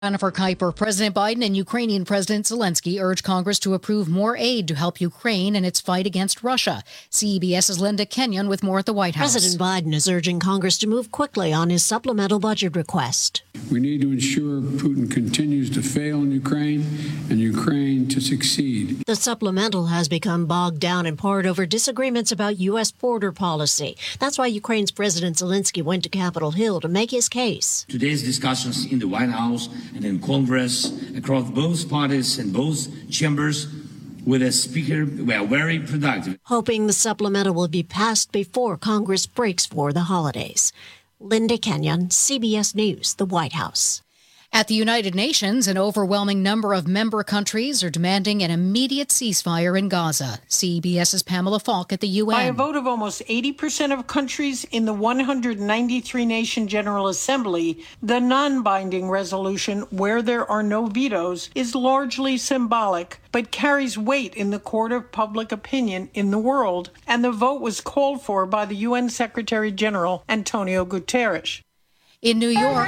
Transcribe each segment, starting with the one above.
Jennifer Kuiper, President Biden and Ukrainian President Zelensky urge Congress to approve more aid to help Ukraine in its fight against Russia. CBS's Linda Kenyon with more at the White House. President Biden is urging Congress to move quickly on his supplemental budget request. We need to ensure Putin continues to fail in Ukraine and Ukraine to succeed. The supplemental has become bogged down in part over disagreements about U.S. border policy. That's why Ukraine's President Zelensky went to Capitol Hill to make his case. Today's discussions in the White House and in Congress, across both parties and both chambers, with a speaker, were very productive. Hoping the supplemental will be passed before Congress breaks for the holidays. Linda Kenyon, CBS News, the White House. At the United Nations, an overwhelming number of member countries are demanding an immediate ceasefire in Gaza. CBS's Pamela Falk at the UN. By a vote of almost 80% of countries in the 193-nation General Assembly, the non-binding resolution, where there are no vetoes, is largely symbolic, but carries weight in the court of public opinion in the world. And the vote was called for by the UN Secretary General Antonio Guterres. In New York,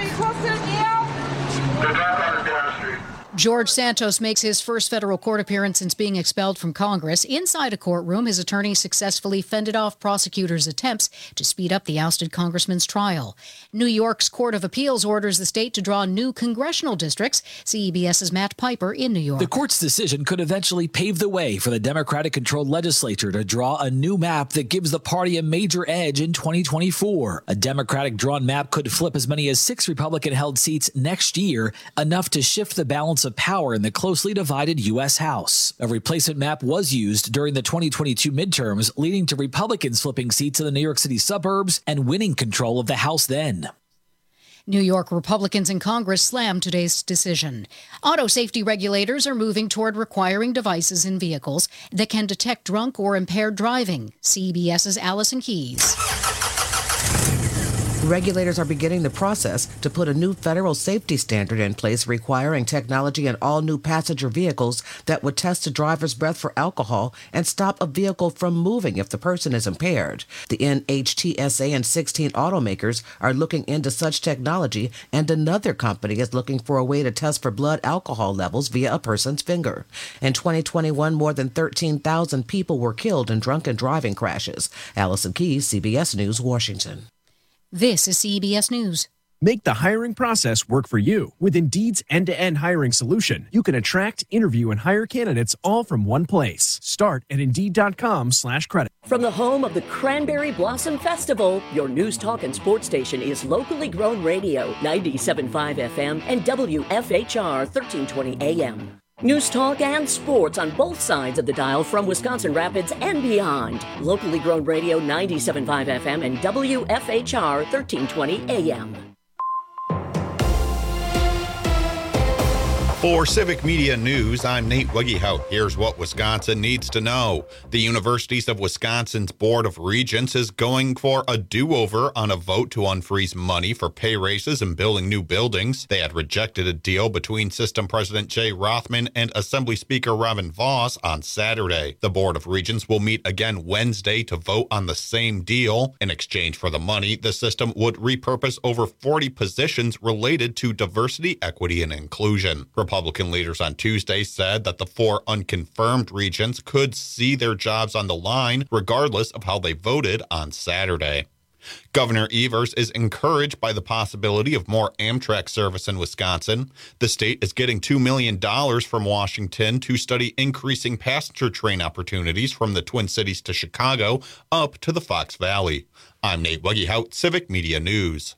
George Santos makes his first federal court appearance since being expelled from Congress. Inside a courtroom, his attorney successfully fended off prosecutors' attempts to speed up the ousted congressman's trial. New York's Court of Appeals orders the state to draw new congressional districts. CBS's Matt Piper in New York. The court's decision could eventually pave the way for the Democratic-controlled legislature to draw a new map that gives the party a major edge in 2024. A Democratic-drawn map could flip as many as 6 Republican-held seats next year, enough to shift the balance of power in the closely divided U.S. House. A replacement map was used during the 2022 midterms, leading to Republicans flipping seats in the New York City suburbs and winning control of the House then. New York Republicans in Congress slammed today's decision. Auto safety regulators are moving toward requiring devices in vehicles that can detect drunk or impaired driving. CBS's Allison Keyes. Regulators are beginning the process to put a new federal safety standard in place requiring technology in all new passenger vehicles that would test a driver's breath for alcohol and stop a vehicle from moving if the person is impaired. The NHTSA and 16 automakers are looking into such technology, and another company is looking for a way to test for blood alcohol levels via a person's finger. In 2021, more than 13,000 people were killed in drunken driving crashes. Allison Keyes, CBS News, Washington. This is CBS News. Make the hiring process work for you. With Indeed's end-to-end hiring solution, you can attract, interview, and hire candidates all from one place. Start at Indeed.com/credit. From the home of the Cranberry Blossom Festival, your news talk and sports station is locally grown radio, 97.5 FM and WFHR 1320 AM. News talk and sports on both sides of the dial from Wisconsin Rapids and beyond. Locally grown radio, 97.5 FM and WFHR 1320 AM. For Civic Media News, I'm Nate Wiggyhout. Here's what Wisconsin needs to know. The Universities of Wisconsin's Board of Regents is going for a do-over on a vote to unfreeze money for pay raises and building new buildings. They had rejected a deal between System President Jay Rothman and Assembly Speaker Robin Vos on Saturday. The Board of Regents will meet again Wednesday to vote on the same deal. In exchange for the money, the system would repurpose over 40 positions related to diversity, equity, and inclusion. Republican leaders on Tuesday said that the 4 unconfirmed regents could see their jobs on the line regardless of how they voted on Saturday. Governor Evers is encouraged by the possibility of more Amtrak service in Wisconsin. The state is getting $2 million from Washington to study increasing passenger train opportunities from the Twin Cities to Chicago up to the Fox Valley. I'm Nate Wiggyhout, Civic Media News.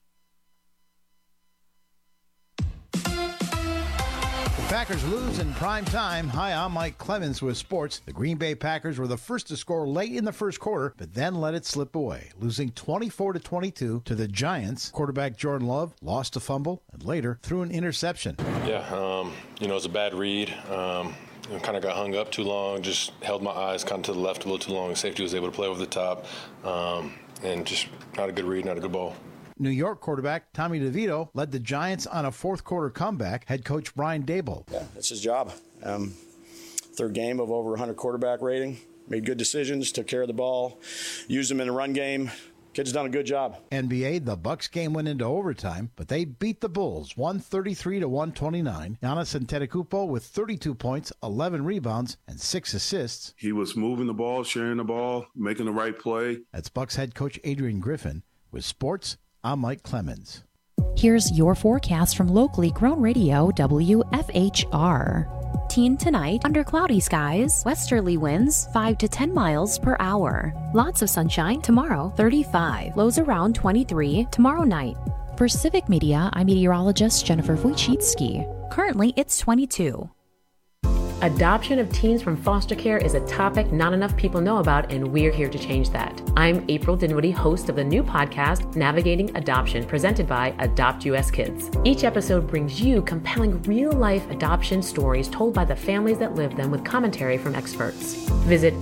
Packers lose in prime time. Hi, I'm Mike Clemens with sports. The Green Bay Packers were the first to score late in the first quarter, but then let it slip away, losing 24-22 to the Giants. Quarterback Jordan Love lost a fumble and later threw an interception. Yeah, it was a bad read. Kind of got hung up too long, just held my eyes kind of to the left a little too long. Safety was able to play over the top, and just not a good read, not a good ball. New York quarterback Tommy DeVito led the Giants on a fourth-quarter comeback. Head coach Brian Daboll. Yeah, that's his job. Third game of over 100 quarterback rating. Made good decisions, took care of the ball, used them in the run game. Kids done a good job. NBA, the Bucks game went into overtime, but they beat the Bulls 133-129. Giannis Antetokounmpo with 32 points, 11 rebounds, and 6 assists. He was moving the ball, sharing the ball, making the right play. That's Bucks head coach Adrian Griffin. With sports, I'm Mike Clemens. Here's your forecast from locally grown radio WFHR. Teen tonight, under cloudy skies, westerly winds 5 to 10 miles per hour. Lots of sunshine tomorrow, 35. Lows around 23 tomorrow night. For Civic Media, I'm meteorologist Jennifer Wojcicki. Currently, it's 22. Adoption of teens from foster care is a topic not enough people know about, and we're here to change that. I'm April Dinwiddie, host of the new podcast, Navigating Adoption, presented by Adopt US Kids. Each episode brings you compelling real-life adoption stories told by the families that live them with commentary from experts. Visit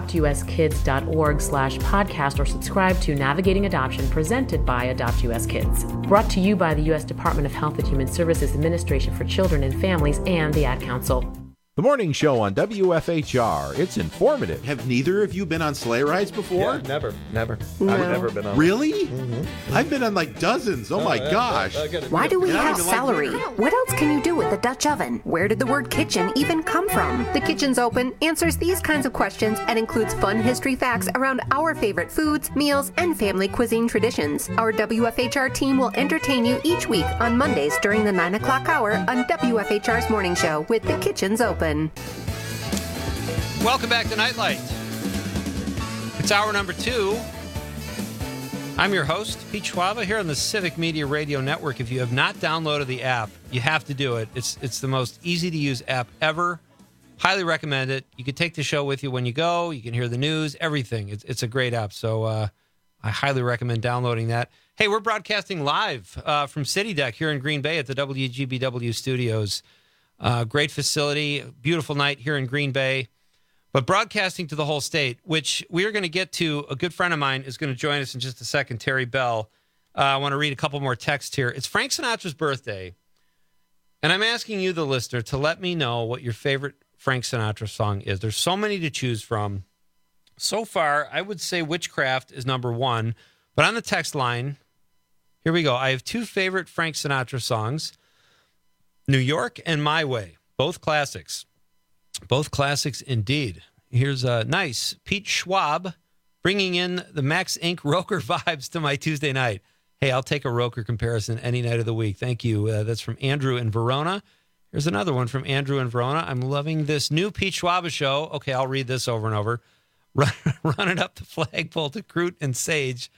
adoptuskids.org/podcast or subscribe to Navigating Adoption, presented by Adopt US Kids. Brought to you by the U.S. Department of Health and Human Services Administration for Children and Families and the Ad Council. The morning show on WFHR. It's informative. Have neither of you been on sleigh rides before? Yeah, never. No. I've never been on. Really? Mm-hmm. I've been on like dozens. Oh my gosh. Why do we have celery? What else can you do with the Dutch oven? Where did the word kitchen even come from? The Kitchen's Open answers these kinds of questions and includes fun history facts around our favorite foods, meals, and family cuisine traditions. Our WFHR team will entertain you each week on Mondays during the 9 o'clock hour on WFHR's morning show with The Kitchen's Open. Welcome back to Nightlight. It's hour number 2. I'm your host, Pete Schwaba, here on the Civic Media Radio Network. If you have not downloaded the app, you have to do it. It's the most easy-to-use app ever. Highly recommend it. You can take the show with you when you go. You can hear the news, everything. It's a great app, so I highly recommend downloading that. Hey, we're broadcasting live from City Deck here in Green Bay at the WGBW studios. Great facility, beautiful night here in Green Bay, but broadcasting to the whole state, which we are going to get to. A good friend of mine is going to join us in just a second, Terry Bell. I want to read a couple more texts here. It's Frank Sinatra's birthday, and I'm asking you, the listener, to let me know what your favorite Frank Sinatra song is. There's so many to choose from. So far, I would say Witchcraft is number 1, but on the text line, here we go. I have 2 favorite Frank Sinatra songs. New York and My Way, both classics. Both classics indeed. Here's a nice Pete Schwab bringing in the Max Inc. Roker vibes to my Tuesday night. Hey, I'll take a Roker comparison any night of the week. Thank you. That's from Andrew in Verona. Here's another one from Andrew in Verona. I'm loving this new Pete Schwab show. Okay, I'll read this over and over. Running up the flagpole to Crute and Sage.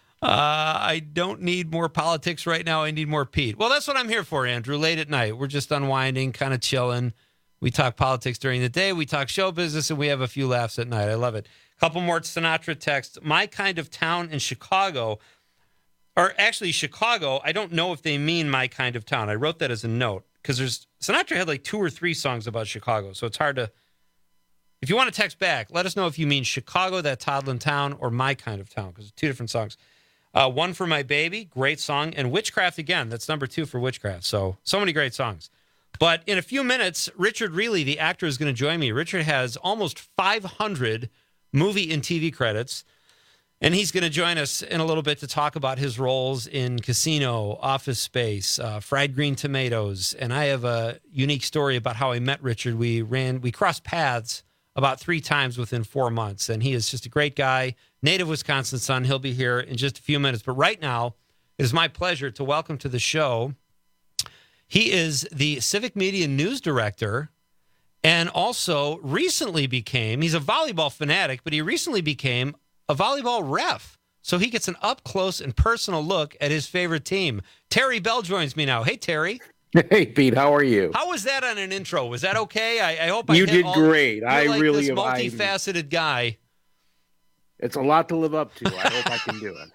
I don't need more politics right now. I need more Pete. Well, that's what I'm here for, Andrew. Late at night, we're just unwinding, kind of chilling. We talk politics during the day. We talk show business, and we have a few laughs at night. I love it. A couple more Sinatra texts. My kind of town in Chicago, or actually Chicago, I don't know if they mean my kind of town. I wrote that as a note because Sinatra had like 2 or 3 songs about Chicago, so it's hard to. If you want to text back, let us know if you mean Chicago, that toddling town, or my kind of town, because it's 2 different songs. One for My Baby, great song. And Witchcraft again, that's number 2 for Witchcraft. So many great songs. But in a few minutes, Richard Reilly, the actor, is going to join me. Richard has almost 500 movie and TV credits. And he's going to join us in a little bit to talk about his roles in Casino, Office Space, Fried Green Tomatoes. And I have a unique story about how I met Richard. We crossed paths about 3 times within 4 months. And he is just a great guy, native Wisconsin son. He'll be here in just a few minutes. But right now, it is my pleasure to welcome to the show. He is the Civic Media News Director and also recently became, he's a volleyball fanatic, but he recently became a volleyball ref. So he gets an up-close and personal look at his favorite team. Terry Bell joins me now. Hey, Terry. Hey, Pete, how are you? How was that on an intro? Was that okay? I hope I you did great. You're I like really this multifaceted guy. It's a lot to live up to. I hope I can do it.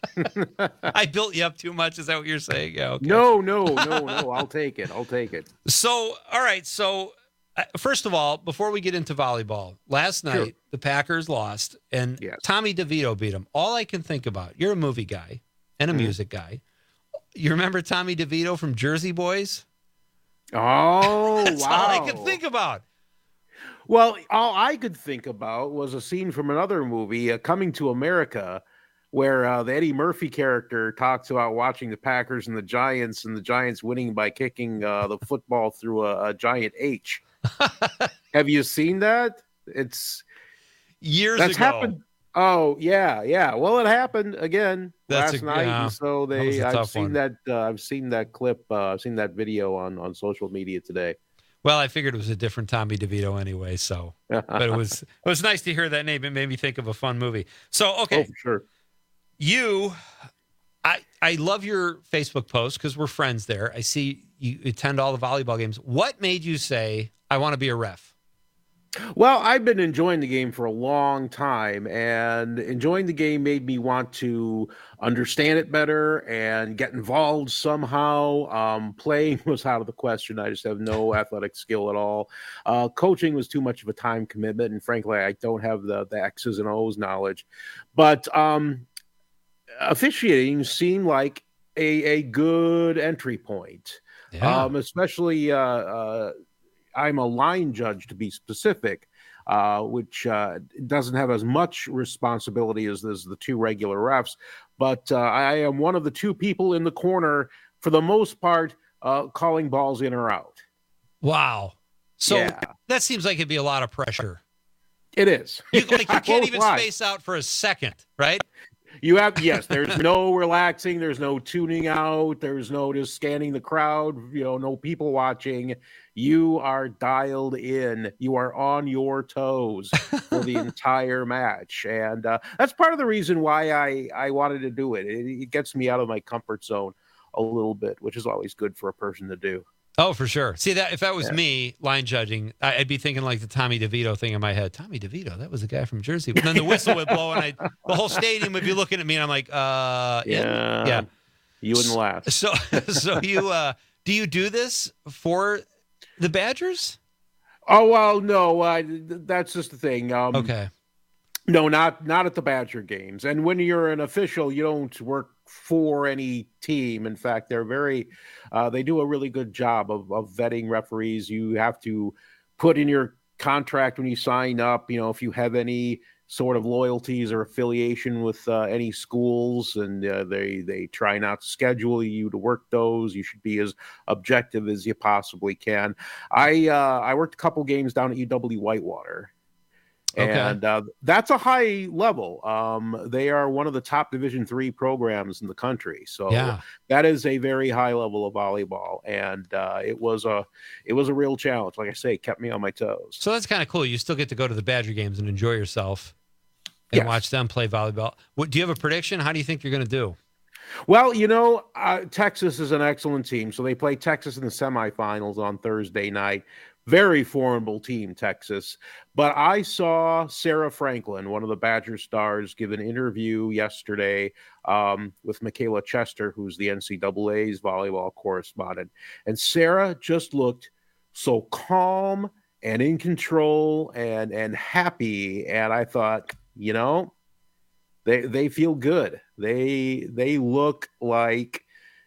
I built you up too much. Is that what you're saying? Yeah. Okay. No. I'll take it. So, all right. So, first of all, before we get into volleyball, last night the Packers lost, and Tommy DeVito beat them. All I can think about, you're a movie guy and a music guy. You remember Tommy DeVito from Jersey Boys? Oh, That's wow. all I could think about. Well, all I could think about was a scene from another movie, Coming to America, where the Eddie Murphy character talks about watching the Packers and the Giants winning by kicking the football through a giant H. Have you seen that? It's years that's ago. Happened. Oh yeah. Well, it happened again last night, yeah. and so I've seen that clip. I've seen that video on social media today. Well, I figured it was a different Tommy DeVito anyway, so but it was nice to hear that name. It made me think of a fun movie. So okay, for sure. I love your Facebook post because we're friends there. I see you attend all the volleyball games. What made you say, I want to be a ref? Well, I've been enjoying the game for a long time, and enjoying the game made me want to understand it better and get involved somehow. Playing was out of the question. I just have no athletic skill at all. Coaching was too much of a time commitment, and frankly, I don't have the X's and O's knowledge. But officiating seemed like a good entry point, especially I'm a line judge, to be specific, which doesn't have as much responsibility as the two regular refs. But I am one of the two people in the corner, for the most part, calling balls in or out. Wow. So that seems like it'd be a lot of pressure. It is. You can't even space out for a second, right? There's no relaxing, there's no tuning out, there's no just scanning the crowd, no people watching. You are dialed in. You are on your toes for the entire match. And that's part of the reason why I wanted to do it. It gets me out of my comfort zone a little bit, which is always good for a person to do. Oh, for sure. See, that if that was me line judging, I'd be thinking like the Tommy DeVito thing in my head. Tommy DeVito, that was the guy from Jersey. But then the whistle would blow, and the whole stadium would be looking at me, and I'm like, yeah. You wouldn't laugh. So you do you do this for the Badgers? Oh well, no. That's just the thing. Okay. No, not at the Badger games. And when you're an official, you don't work for any team. In fact, they're they do a really good job of vetting referees. You have to put in your contract when you sign up, if you have any sort of loyalties or affiliation with any schools, and they try not to schedule you to work those. You should be as objective as you possibly can. I worked a couple games down at UW Whitewater. Okay. And that's a high level. They are one of the top Division III programs in the country. So that is a very high level of volleyball. And it was a real challenge. Like I say, it kept me on my toes. So that's kind of cool. You still get to go to the Badger games and enjoy yourself and watch them play volleyball. Do you have a prediction? How do you think you're going to do? Well, Texas is an excellent team. So they play Texas in the semifinals on Thursday night. Very formidable team, Texas. But I saw Sarah Franklin, one of the Badger stars, give an interview yesterday with Michaela Chester, who's the NCAA's volleyball correspondent. And Sarah just looked so calm and in control and happy. And I thought, they feel good. They look like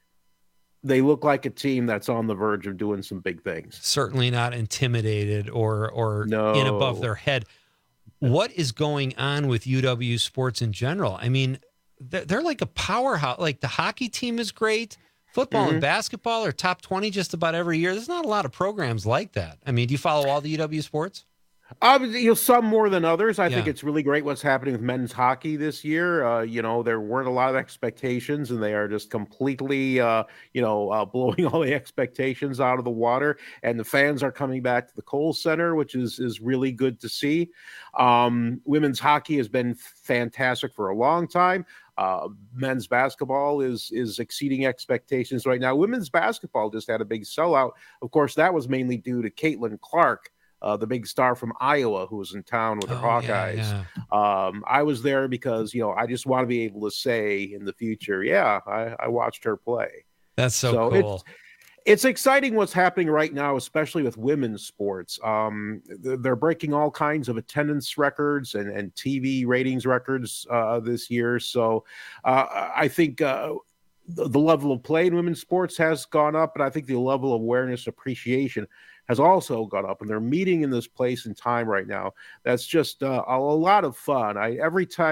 a team that's on the verge of doing some big things. Certainly not intimidated or in above their head. What is going on with UW sports in general? I mean, they're like a powerhouse. Like the hockey team is great. Football and basketball are top 20 just about every year. There's not a lot of programs like that. I mean, do you follow all the UW sports? Some more than others. I think it's really great what's happening with men's hockey this year. There weren't a lot of expectations, and they are just completely, blowing all the expectations out of the water. And the fans are coming back to the Kohl Center, which is really good to see. Women's hockey has been fantastic for a long time. Men's basketball is exceeding expectations right now. Women's basketball just had a big sellout. Of course, that was mainly due to Caitlin Clark, the big star from Iowa, who was in town with the Hawkeyes. I was there because, I just want to be able to say in the future, I watched her play. That's so cool. It's exciting what's happening right now, especially with women's sports. They're breaking all kinds of attendance records and TV ratings records this year. So I think the level of play in women's sports has gone up, and I think the level of awareness, appreciation has also gone up, and they're meeting in this place and time right now. That's just a lot of fun. Every time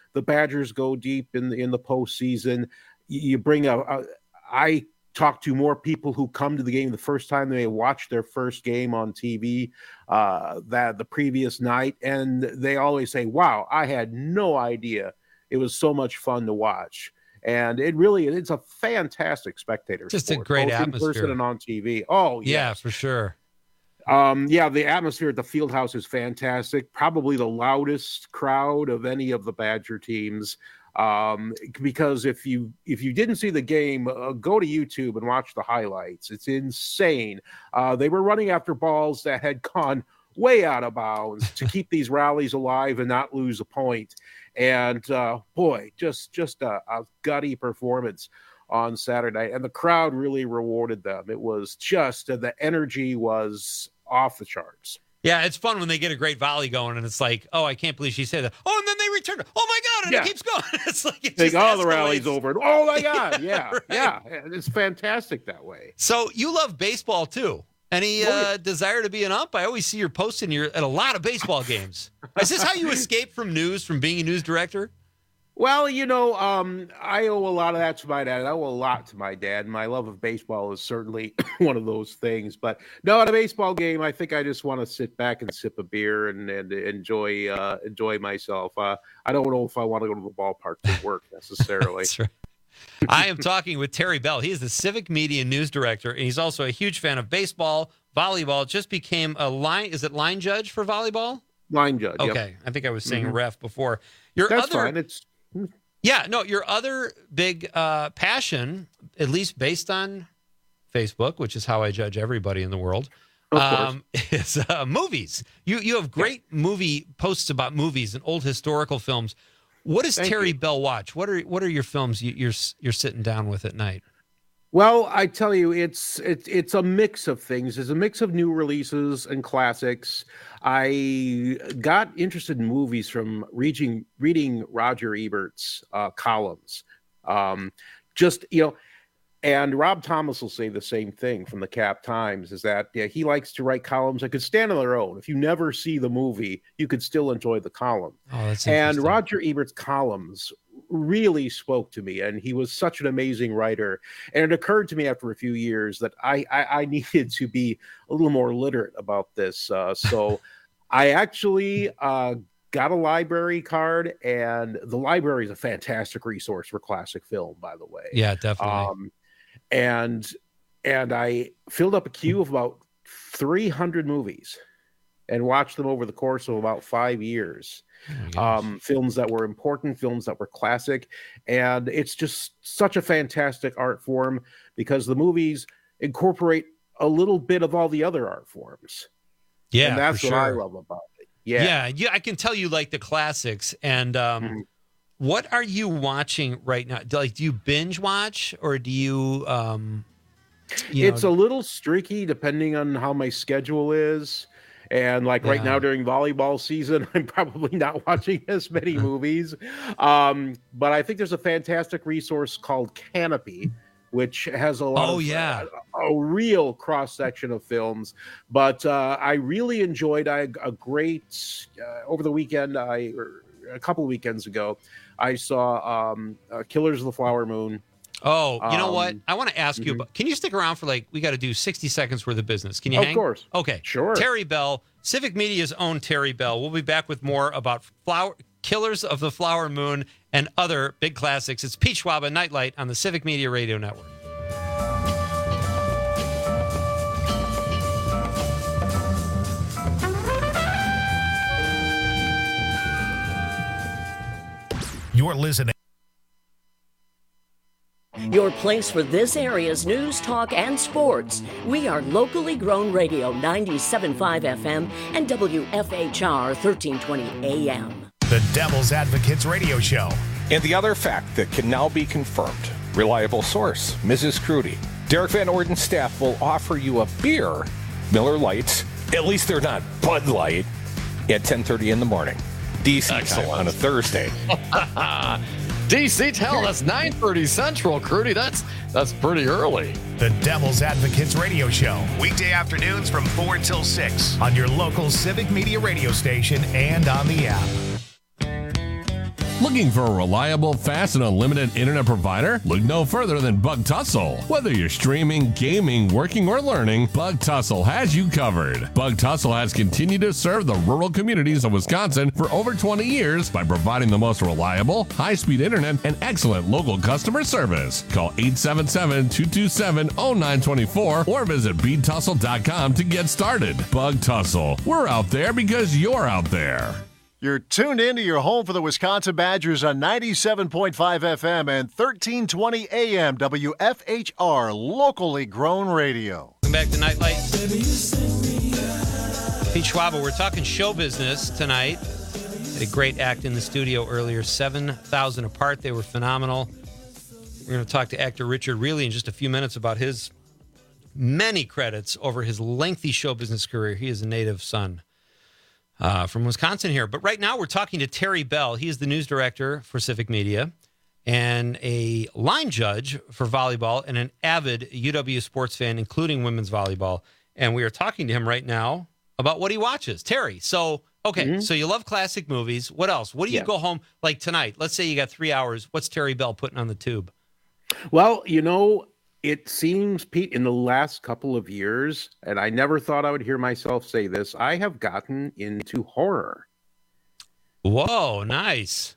the Badgers go deep in the postseason. You bring I talk to more people who come to the game the first time they watch their first game on TV that the previous night, and they always say, "Wow, I had no idea it was so much fun to watch." And it's a fantastic spectator Just sport, a great both atmosphere. in person and on TV. Oh, yeah, yes. for sure. The atmosphere at the Fieldhouse is fantastic. Probably the loudest crowd of any of the Badger teams. Because if you didn't see the game, go to YouTube and watch the highlights. It's insane. They were running after balls that had gone way out of bounds to keep these rallies alive and not lose a point. And boy, just a gutty performance on Saturday, and the crowd really rewarded them. It was just the energy was off the charts. Yeah, it's fun when they get a great volley going, and it's like, oh, I can't believe she said that. Oh, and then they return. Oh my God, and it keeps going. It's like it just the rally's over. Oh my God, yeah, right. Yeah, it's fantastic that way. So you love baseball too. Any desire to be an ump? I always see you're posting at a lot of baseball games. Is this how you escape from news, from being a news director? Well, I owe a lot of that to my dad. I owe a lot to my dad. My love of baseball is certainly one of those things. But no, at a baseball game, I think I just want to sit back and sip a beer and enjoy myself. I don't know if I want to go to the ballpark to work necessarily. That's right. I am talking with Terry Bell. He is the Civic Media News Director, and he's also a huge fan of baseball, volleyball. Just became a line judge for volleyball? Line judge, okay. Yep. I think I was saying ref before. That's fine. Your other big passion, at least based on Facebook, which is how I judge everybody in the world, is movies. You have great movie posts about movies and old historical films. What does Terry Bell watch? What are your films you're sitting down with at night? Well, I tell you, it's a mix of things. It's a mix of new releases and classics. I got interested in movies from reading Roger Ebert's columns. And Rob Thomas will say the same thing from the Cap Times, is that he likes to write columns that could stand on their own. If you never see the movie, you could still enjoy the column. Oh, that's and Roger Ebert's columns really spoke to me, and he was such an amazing writer. And it occurred to me after a few years that I needed to be a little more literate about this. So I actually got a library card, and the library is a fantastic resource for classic film, by the way. Yeah, definitely. And I filled up a queue of about 300 movies and watched them over the course of about 5 years. Films that were important, films that were classic. And it's just such a fantastic art form because the movies incorporate a little bit of all the other art forms. Yeah, and that's what I love about it. Yeah, I can tell you like the classics. And what are you watching right now? Do you binge watch, or do you? It's a little streaky depending on how my schedule is. And right now during volleyball season, I'm probably not watching as many movies. But I think there's a fantastic resource called Canopy, which has a lot a real cross-section of films. But I really enjoyed a great, over the weekend, a couple weekends ago, I saw Killers of the Flower Moon. Oh, you know what? I want to ask you about, can you stick around for we got to do 60 seconds worth of business. Can you hang? Of course. Okay. Sure. Terry Bell, Civic Media's own Terry Bell. We'll be back with more about Killers of the Flower Moon and other big classics. It's Pete Schwab at Nightlight on the Civic Media Radio Network. You're listening. Your place for this area's news, talk, and sports. We are locally grown radio 97.5 FM and WFHR 1320 AM. The Devil's Advocates Radio Show. And the other fact that can now be confirmed. Reliable source, Mrs. Crudy. Derek Van Orden's staff will offer you a beer, Miller Lights, at least they're not Bud Light, at 10:30 in the morning. DC on a Thursday. DC, hell, that's 9:30 Central, Crudy. That's pretty early. The Devil's Advocates Radio Show. Weekday afternoons from 4 till 6 on your local Civic Media radio station and on the app. Looking for a reliable, fast, and unlimited internet provider? Look no further than Bug Tussle. Whether you're streaming, gaming, working, or learning, Bug Tussle has you covered. Bug Tussle has continued to serve the rural communities of Wisconsin for over 20 years by providing the most reliable, high-speed internet and excellent local customer service. Call 877-227-0924 or visit BeatTussle.com to get started. Bug Tussle. We're out there because you're out there. You're tuned into your home for the Wisconsin Badgers on 97.5 FM and 1320 AM WFHR, locally grown radio. Welcome back to Nightlight. Pete Schwabel, we're talking show business tonight. Had a great act in the studio earlier, 7,000 Apart. They were phenomenal. We're going to talk to actor Richard Reilly in just a few minutes about his many credits over his lengthy show business career. He is a native son from Wisconsin here. But right now we're talking to Terry Bell. He is the news director for Civic Media and a line judge for volleyball and an avid UW sports fan, including women's volleyball. And we are talking to him right now about what he watches. Terry, so, okay, so you love classic movies. What else? What do you go home, like tonight? Let's say you got 3 hours. What's Terry Bell putting on the tube? Well, you know, it seems, Pete, in the last couple of years, and I never thought I would hear myself say this, I have gotten into horror. Whoa, nice.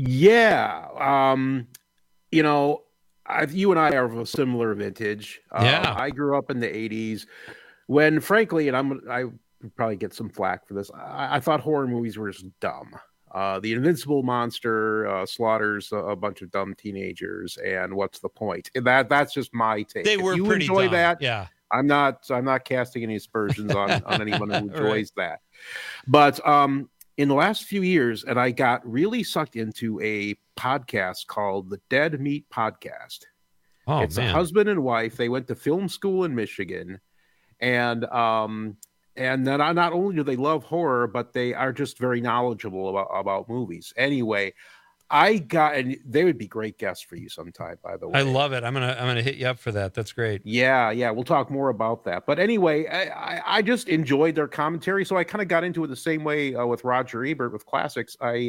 Yeah. You know, you and I are of a similar vintage. Yeah. I grew up in the 80s when, frankly, and I would probably get some flack for this, I thought horror movies were just dumb. The Invincible monster slaughters a bunch of dumb teenagers, and what's the point? That's just my take. They were if you pretty enjoy dumb. that, yeah. I'm not casting any aspersions on anyone who enjoys that. But in the last few years, and I got really sucked into a podcast called the Dead Meat Podcast. Oh, it's man. a husband and wife. They went to film school in Michigan, and then not only do they love horror, but they are just very knowledgeable about movies. Anyway, and they would be great guests for you sometime, by the way. I love it. I'm gonna hit you up for that. That's great. Yeah, we'll talk more about that. But anyway, I just enjoyed their commentary, so I kind of got into it the same way with Roger Ebert with classics. They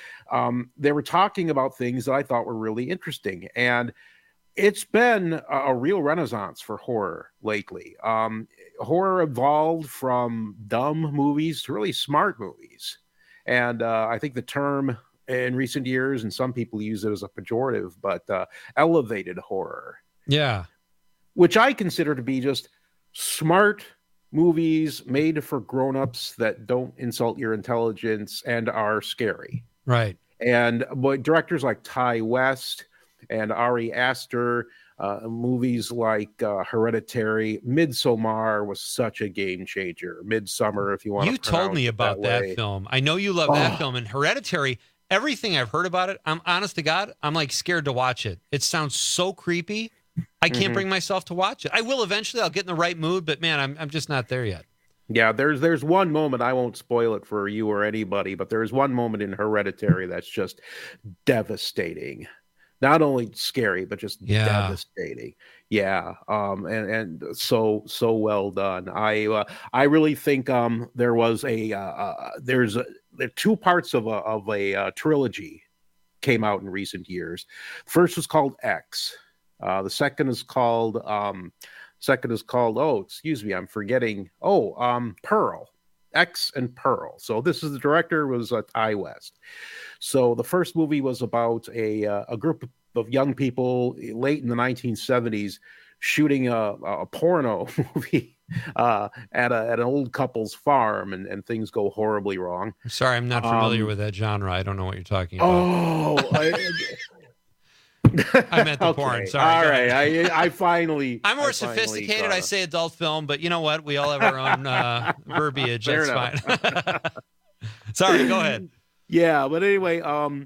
were talking about things that I thought were really interesting, and it's been a real renaissance for horror lately. Horror evolved from dumb movies to really smart movies. And I think the term in recent years, and some people use it as a pejorative, but elevated horror. Yeah. Which I consider to be just smart movies made for grown-ups that don't insult your intelligence and are scary. Right. And directors like Ty West and Ari Aster, movies like Hereditary, Midsommar was such a game changer. Midsummer, if you want to. You told me about that film. I know you love that film. And Hereditary, everything I've heard about it, I'm honest to God, I'm like scared to watch it. It sounds so creepy. I can't bring myself to watch it. I will eventually. I'll get in the right mood, but man, I'm just not there yet. Yeah, there's one moment, I won't spoil it for you or anybody, but there's one moment in Hereditary that's just devastating. Not only scary, but just devastating. Yeah, and so well done. I really think there was there's two parts of a trilogy came out in recent years. First was called X. The second is called Pearl. X and Pearl. So the director was Ty West. So the first movie was about a group of young people late in the 1970s shooting a porno movie at an old couple's farm, and things go horribly wrong. Sorry, I'm not familiar with that genre. I don't know what you're talking about. Oh, I meant the porn. Sorry. All right. I finally. I'm more sophisticated. I say adult film, but you know what? We all have our own verbiage. Fair That's enough. fine. Sorry, go ahead. Yeah, but anyway,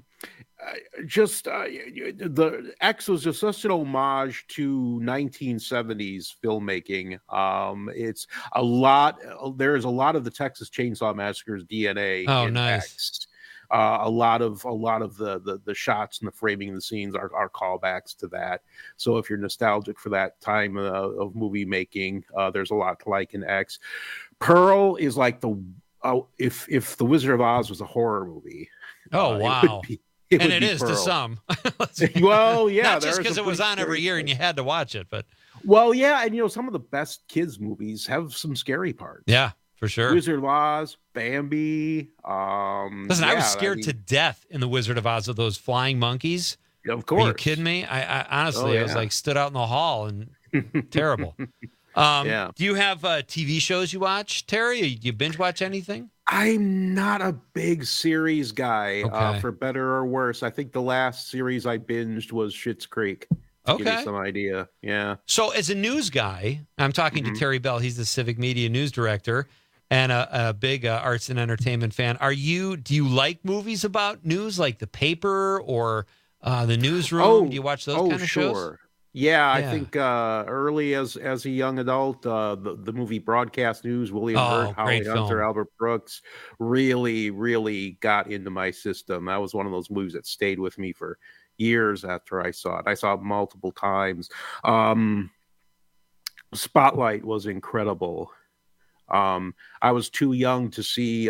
the X was just such an homage to 1970s filmmaking. It's a lot. There's a lot of the Texas Chainsaw Massacre's DNA. Oh, in nice. X. A lot of the shots and the framing of the scenes are callbacks to that. So if you're nostalgic for that time of movie making, there's a lot to like in X. Pearl is like if the Wizard of Oz was a horror movie. Oh, wow. would and it be is Pearl. to some. Well, yeah. Not there just are because some it was pretty on every scary year and you had to watch it, but Well, yeah, and some of the best kids movies have some scary parts. yeah, for sure. Wizard of Oz, Bambi. Listen, I was scared to death in the Wizard of Oz of those flying monkeys. Of course. Are you kidding me? I honestly, I was like stood out in the hall and terrible. Yeah. Do you have TV shows you watch, Terry? Do you binge watch anything? I'm not a big series guy, Okay. for better or worse. I think the last series I binged was Schitt's Creek. To give Okay. you some idea. Yeah. So as a news guy, I'm talking Mm-hmm. to Terry Bell. He's the Civic Media news director and a big arts and entertainment fan. Do you like movies about news like The Paper or The Newsroom? Do you watch those kind of shows? Yeah, I think early as a young adult, the movie Broadcast News, William Hurt, Holly great Hunter, film. Albert Brooks, really got into my system. That was one of those movies that stayed with me for years after I saw it. I saw it multiple times. Spotlight was incredible. I was too young to see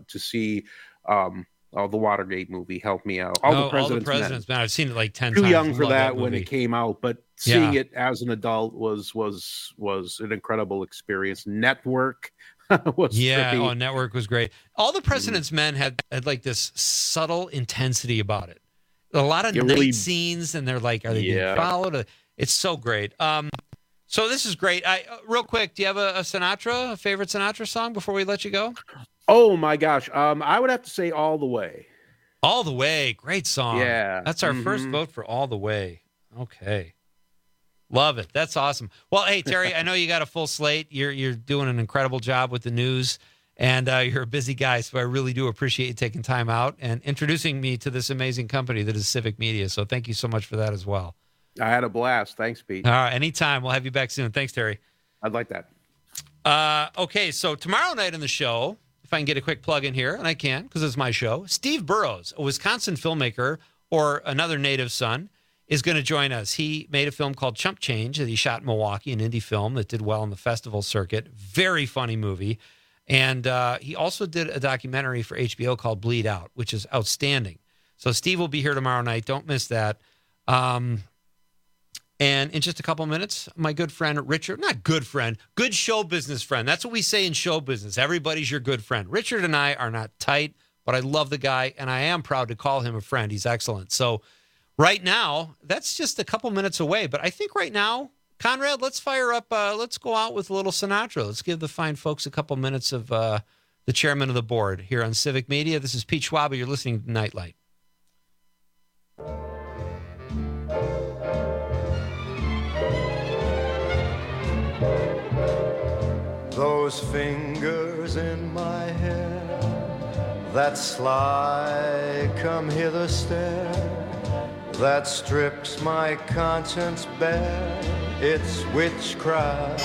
the Watergate movie. Help me out. All the President's Men. I've seen it like 10 Too times. young for Love that when movie. it came out, but seeing it as an adult was an incredible experience. Network was trippy. Network was great. All the President's Men had like this subtle intensity about it. A lot of night scenes, and they're like, are they being followed? It's so great. So this is great. Real quick, do you have a favorite Sinatra song before we let you go? Oh my gosh. I would have to say All the Way. All the Way. Great song. Yeah. That's our first vote for All the Way. Okay. Love it. That's awesome. Well, hey, Terry, I know you got a full slate. You're doing an incredible job with the news, and you're a busy guy, so I really do appreciate you taking time out and introducing me to this amazing company that is Civic Media. So thank you so much for that as well. I had a blast. Thanks, Pete. All right. Anytime. We'll have you back soon. Thanks, Terry. I'd like that. Okay, so tomorrow night on the show, if I can get a quick plug in here, and I can because it's my show, Steve Burrows, a Wisconsin filmmaker or another native son, is going to join us. He made a film called Chump Change that he shot in Milwaukee, an indie film that did well on the festival circuit. Very funny movie. And he also did a documentary for HBO called Bleed Out, which is outstanding. So Steve will be here tomorrow night. Don't miss that. And in just a couple minutes, my good friend Richard, not good friend, good show business friend. That's what we say in show business. Everybody's your good friend. Richard and I are not tight, but I love the guy, and I am proud to call him a friend. He's excellent. So right now, that's just a couple minutes away. But I think right now, Conrad, let's fire up. Let's go out with a little Sinatra. Let's give the fine folks a couple minutes of the chairman of the board here on Civic Media. This is Pete Schwab. You're listening to Nightlight. Those fingers in my hair, that sly come hither stare, that strips my conscience bare, it's witchcraft.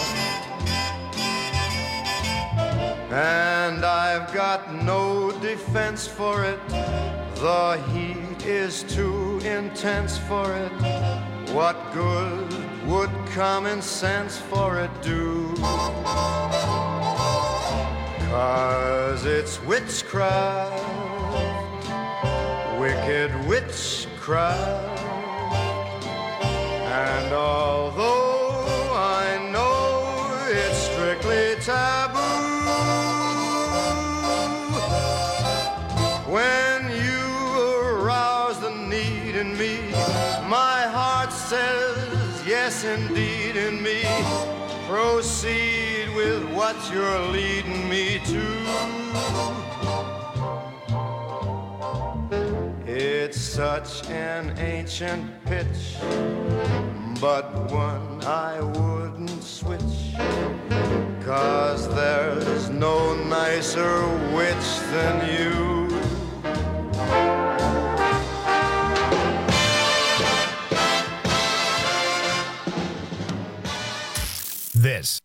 And I've got no defense for it, the heat is too intense for it. What good would common sense for it do? 'Cause it's witchcraft, wicked witchcraft. And although I know it's strictly taboo, when you arouse the need in me, my heart says yes indeed in me. Proceed with what you're leading me to. It's such an ancient pitch, but one I wouldn't switch, 'cause there's no nicer witch than you. This.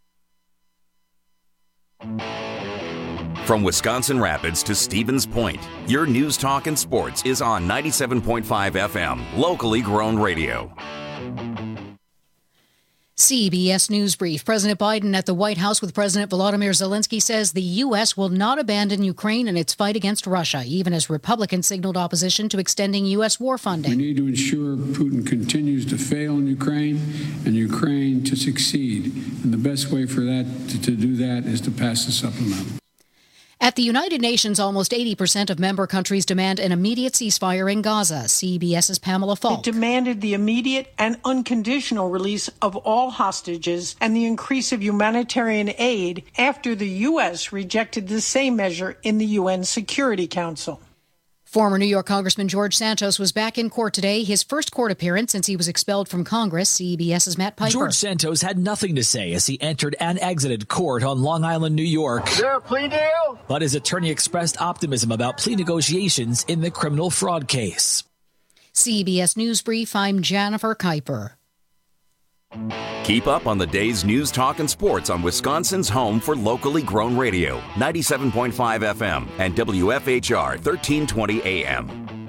From Wisconsin Rapids to Stevens Point, your news, talk, and sports is on 97.5 FM, locally grown radio. CBS News Brief. President Biden at the White House with President Volodymyr Zelensky says the U.S. will not abandon Ukraine in its fight against Russia, even as Republicans signaled opposition to extending U.S. war funding. We need to ensure Putin continues to fail in Ukraine and Ukraine to succeed. And the best way for that to do that is to pass the supplemental. At the United Nations, almost 80% of member countries demand an immediate ceasefire in Gaza. CBS's Pamela Falk. It demanded the immediate and unconditional release of all hostages and the increase of humanitarian aid after the U.S. rejected the same measure in the UN Security Council. Former New York Congressman George Santos was back in court today, his first court appearance since he was expelled from Congress. CBS's Matt Piper. George Santos had nothing to say as he entered and exited court on Long Island, New York. Is there a plea deal? But his attorney expressed optimism about plea negotiations in the criminal fraud case. CBS News Brief, I'm Jennifer Kuiper. Keep up on the day's news, talk, and sports on Wisconsin's home for locally grown radio, 97.5 FM and WFHR 1320 AM.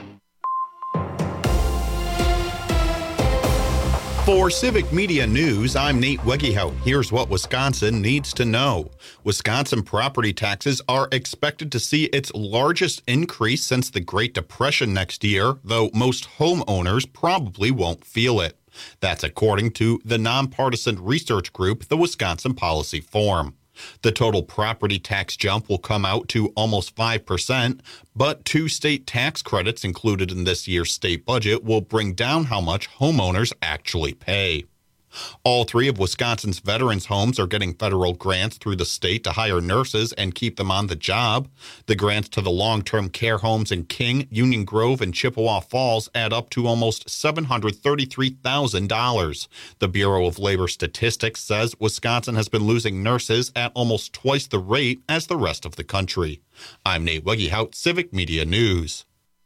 For Civic Media News, I'm Nate Wegehout. Here's what Wisconsin needs to know. Wisconsin property taxes are expected to see its largest increase since the Great Depression next year, though most homeowners probably won't feel it. That's according to the nonpartisan research group, the Wisconsin Policy Forum. The total property tax jump will come out to almost 5%, but 2 state tax credits included in this year's state budget will bring down how much homeowners actually pay. All 3 of Wisconsin's veterans' homes are getting federal grants through the state to hire nurses and keep them on the job. The grants to the long-term care homes in King, Union Grove, and Chippewa Falls add up to almost $733,000. The Bureau of Labor Statistics says Wisconsin has been losing nurses at almost twice the rate as the rest of the country. I'm Nate Wegehout, Civic Media News.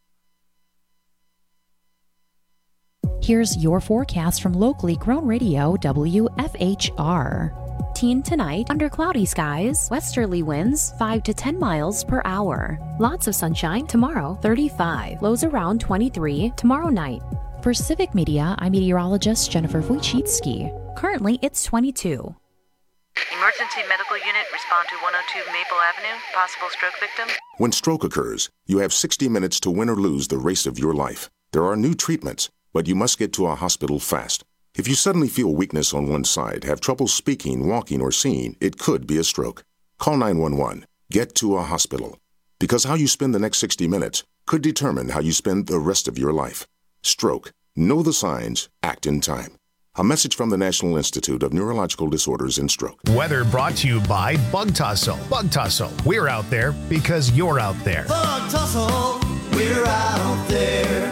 Here's your forecast from locally grown radio WFHR. Teen tonight, under cloudy skies, westerly winds 5 to 10 miles per hour. Lots of sunshine tomorrow, 35. Lows around 23 tomorrow night. For Civic Media, I'm meteorologist Jennifer Wojcicki. Currently, it's 22. Emergency medical unit, respond to 102 Maple Avenue. Possible stroke victim. When stroke occurs, you have 60 minutes to win or lose the race of your life. There are new treatments, but you must get to a hospital fast. If you suddenly feel weakness on one side, have trouble speaking, walking, or seeing, it could be a stroke. Call 911. Get to a hospital. Because how you spend the next 60 minutes could determine how you spend the rest of your life. Stroke. Know the signs. Act in time. A message from the National Institute of Neurological Disorders and Stroke. Weather brought to you by Bug Tussle. Bug Tussle. We're out there because you're out there. Bug Tussle. We're out there.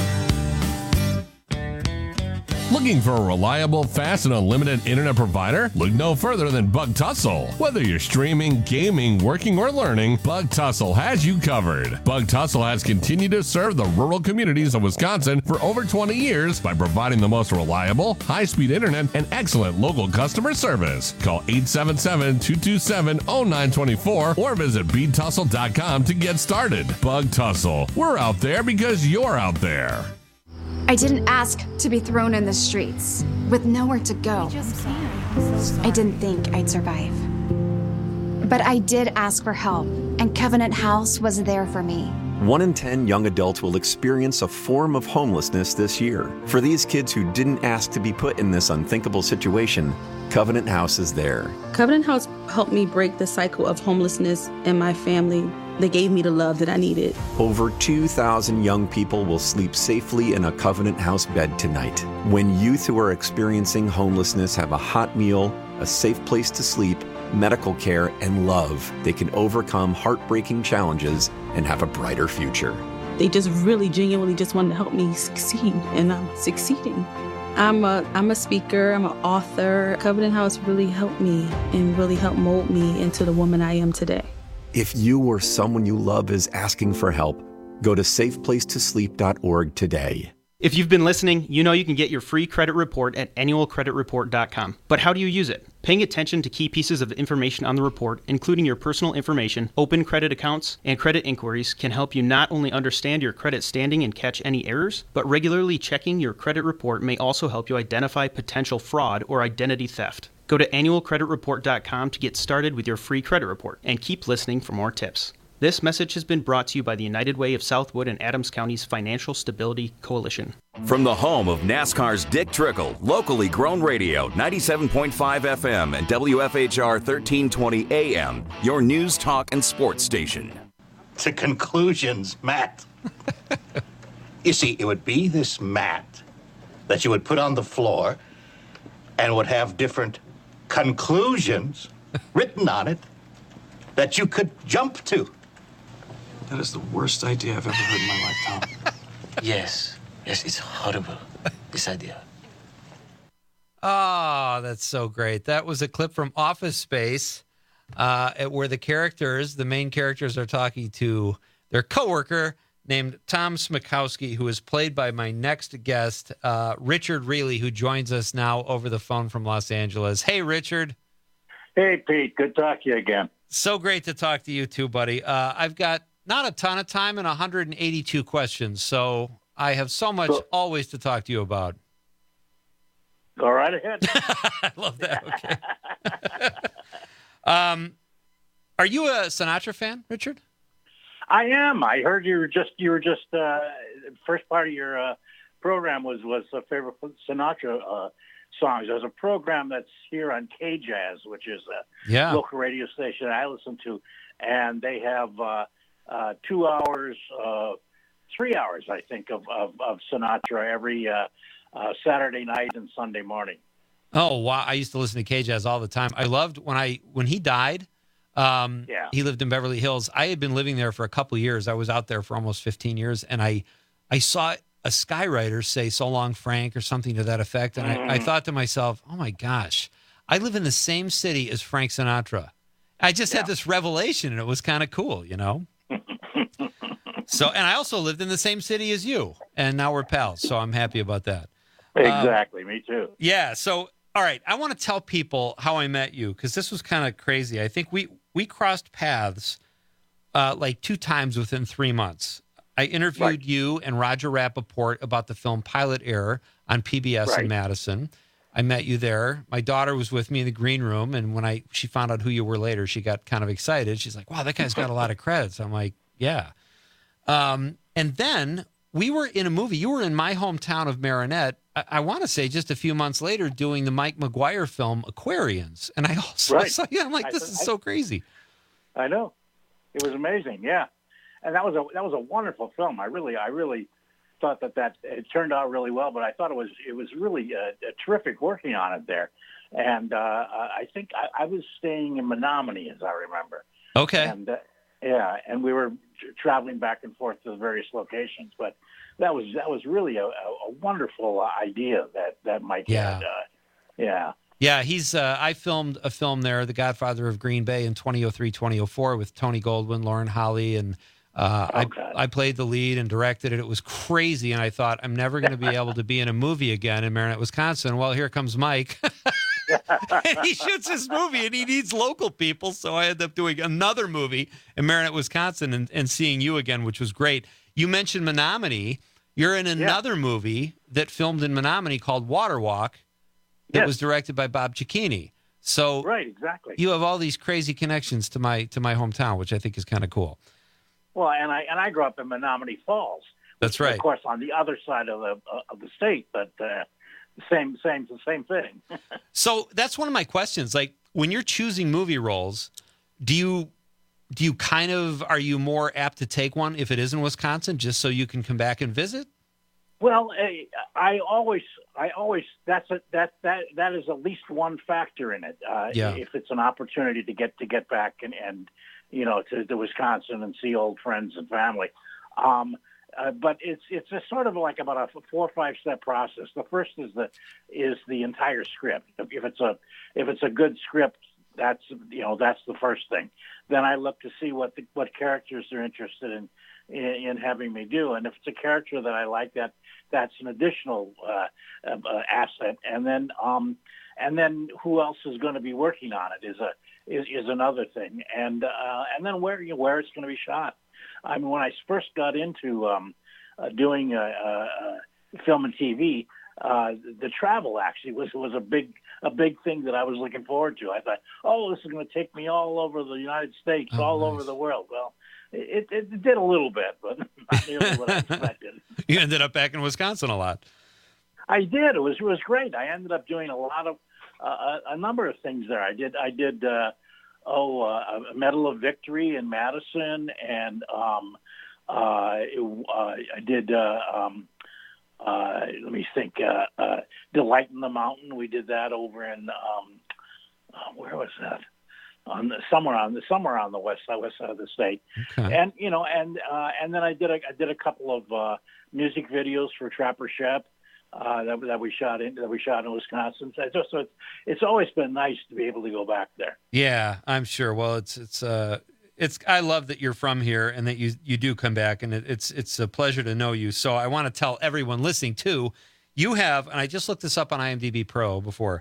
Looking for a reliable, fast, and unlimited internet provider? Look no further than Bug Tussle. Whether you're streaming, gaming, working, or learning, Bug Tussle has you covered. Bug Tussle has continued to serve the rural communities of Wisconsin for over 20 years by providing the most reliable, high-speed internet and excellent local customer service. Call 877-227-0924 or visit btussle.com to get started. Bug Tussle. We're out there because you're out there. I didn't ask to be thrown in the streets with nowhere to go. I didn't think I'd survive. But I did ask for help, and Covenant House was there for me. 1 in 10 young adults will experience a form of homelessness this year. For these kids who didn't ask to be put in this unthinkable situation, Covenant House is there. Covenant House helped me break the cycle of homelessness in my family. They gave me the love that I needed. Over 2,000 young people will sleep safely in a Covenant House bed tonight. When youth who are experiencing homelessness have a hot meal, a safe place to sleep, medical care, and love, they can overcome heartbreaking challenges and have a brighter future. They just really genuinely just wanted to help me succeed, and I'm succeeding. I'm a speaker, I'm an author. Covenant House really helped me and really helped mold me into the woman I am today. If you or someone you love is asking for help, go to safeplacetosleep.org today. If you've been listening, you know you can get your free credit report at annualcreditreport.com. But how do you use it? Paying attention to key pieces of information on the report, including your personal information, open credit accounts, and credit inquiries, can help you not only understand your credit standing and catch any errors, but regularly checking your credit report may also help you identify potential fraud or identity theft. Go to annualcreditreport.com to get started with your free credit report, and keep listening for more tips. This message has been brought to you by the United Way of Southwood and Adams County's Financial Stability Coalition. From the home of NASCAR's Dick Trickle, locally grown radio, 97.5 FM and WFHR 1320 AM, your news, talk, and sports station. To conclusions, Matt. You see, it would be this mat that you would put on the floor and would have different conclusions written on it that you could jump to. That is the worst idea I've ever heard in my life, Tom. Yes, it's horrible, this idea. Oh, that's so great. That was a clip from Office Space where the main characters are talking to their coworker named Tom Smikowski, who is played by my next guest, Richard Reilly, who joins us now over the phone from Los Angeles. Hey, Richard. Hey, Pete. Good to talk to you again. So great to talk to you too, buddy. I've got not a ton of time and 182 questions, so I have so much always to talk to you about. Go right ahead. I love that. Okay. Are you a Sinatra fan, Richard? I am. I heard you were just first part of your program was a favorite Sinatra songs. There's a program that's here on KJazz, which is a local radio station I listen to, and they have 2 hours, 3 hours, I think, of Sinatra every Saturday night and Sunday morning. Oh, wow. I used to listen to KJazz all the time. I loved when he died. He lived in Beverly Hills. I had been living there for a couple of years. I was out there for almost 15 years, and I saw a skywriter say "So long, Frank" or something to that effect. And I thought to myself, oh my gosh, I live in the same city as Frank Sinatra. I just had this revelation, and it was kind of cool, you know? So, and I also lived in the same city as you, and now we're pals. So I'm happy about that. Exactly. Me too. Yeah. So, all right. I want to tell people how I met you, because this was kind of crazy. I think we crossed paths like 2 times within 3 months. I interviewed you and Roger Rappaport about the film Pilot Error on PBS in Madison. I met you there. My daughter was with me in the green room, and when she found out who you were later, she got kind of excited. She's like, wow, that guy's got a lot of credits. I'm like, yeah. And then we were in a movie. You were in my hometown of Marinette, I want to say just a few months later, doing the Mike McGuire film Aquarians. And I also saw you. I'm like, this is so crazy. I know. It was amazing, yeah. And that was a wonderful film. I really thought that it turned out really well, but I thought it was really terrific working on it there. And I think I was staying in Menominee, as I remember. Okay. And and we were traveling back and forth to the various locations, but that was really a wonderful idea that Mike had. Yeah, he's. I filmed a film there, The Godfather of Green Bay, in 2003, 2004, with Tony Goldwyn, Lauren Holly, and I played the lead and directed it. It was crazy, and I thought, I'm never going to be able to be in a movie again in Marinette, Wisconsin. Well, here comes Mike. And he shoots this movie, and he needs local people, so I ended up doing another movie in Marinette, Wisconsin, and seeing you again, which was great. You mentioned Menominee. You're in another movie that filmed in Menominee called Water Walk that was directed by Bob Cicchini. So right, exactly. You have all these crazy connections to my hometown, which I think is kind of cool. Well, and I grew up in Menominee Falls. That's right. Of course, on the other side of the state, but same thing. So that's one of my questions. Like, when you're choosing movie roles, do you kind of, are you more apt to take one if it is in Wisconsin, just so you can come back and visit? Well, I always that is at least one factor in it. If it's an opportunity to get back and to Wisconsin and see old friends and family. But it's a sort of like about a 4 or 5 step process. The first is the entire script. If it's a good script, that's the first thing. Then I look to see what characters they're interested in having me do, and if it's a character that I like, that's an additional asset. And then then who else is going to be working on it is another thing, and then where it's going to be shot. I mean, when I first got into doing film and TV, the travel actually was a big thing that I was looking forward to. I thought, this is going to take me all over the United States, over the world. Well, it did a little bit, but not nearly what I expected. You ended up back in Wisconsin a lot. I did. It was great. I ended up doing a lot of a number of things there. I did a Medal of Victory in Madison, and I did. Let me think. Delight in the Mountain. We did that over in where was that? Somewhere on the west side of the state. Okay. And then I did a couple of music videos for Trapper Shep that we shot in Wisconsin. So it's always been nice to be able to go back there. Yeah, I'm sure. Well, it's I love that you're from here and that you do come back, and it's a pleasure to know you. So I want to tell everyone listening too, you have, and I just looked this up on IMDb Pro before,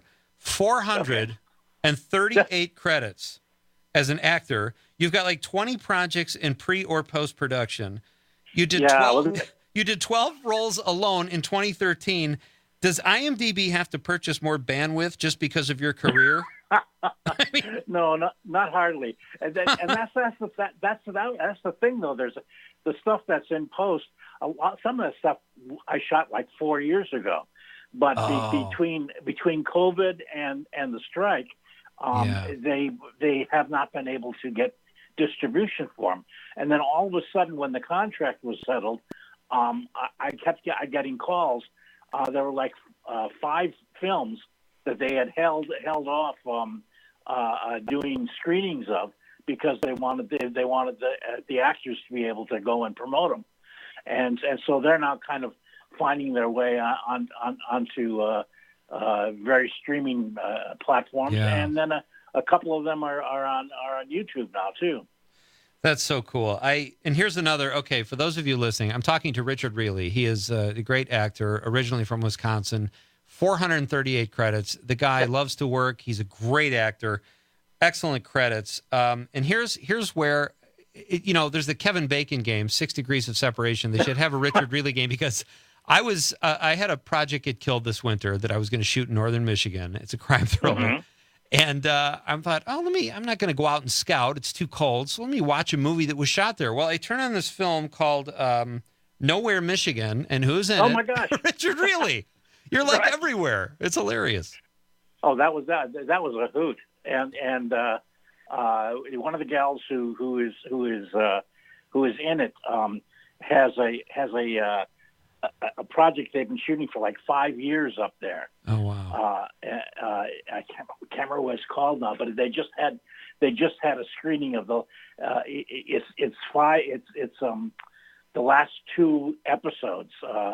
438 credits as an actor. You've got like 20 projects in pre or post production. You did 12 roles alone in 2013. Does IMDb have to purchase more bandwidth just because of your career? No, not hardly. And that's the thing though. There's the stuff that's in post. Some of the stuff I shot like 4 years ago, but between COVID and the strike, they have not been able to get distribution for them. And then all of a sudden, when the contract was settled, I kept getting calls. There were like 5 films that they had held off doing screenings of because they wanted the actors to be able to go and promote them, and so they're now kind of finding their way onto various streaming platforms, and then a couple of them are on YouTube now too. That's so cool. And here's another. Okay, for those of you listening, I'm talking to Richard Reilly. He is a great actor, originally from Wisconsin. 438 credits. The guy loves to work. He's a great actor. Excellent credits. And here's where, there's the Kevin Bacon game, 6 Degrees of Separation. They should have a Richard Reilly game because I had a project get killed this winter that I was going to shoot in northern Michigan. It's a crime thriller. Mm-hmm. And I thought, I'm not going to go out and scout. It's too cold. So let me watch a movie that was shot there. Well, I turn on this film called Nowhere, Michigan. And who's in it? Oh, my gosh. Richard Reilly. You're like everywhere. It's hilarious. Oh, that was a hoot. And one of the gals who is in it has a project they've been shooting for like 5 years up there. Oh wow! I can't remember what it's called now, but they just had a screening of the the last 2 episodes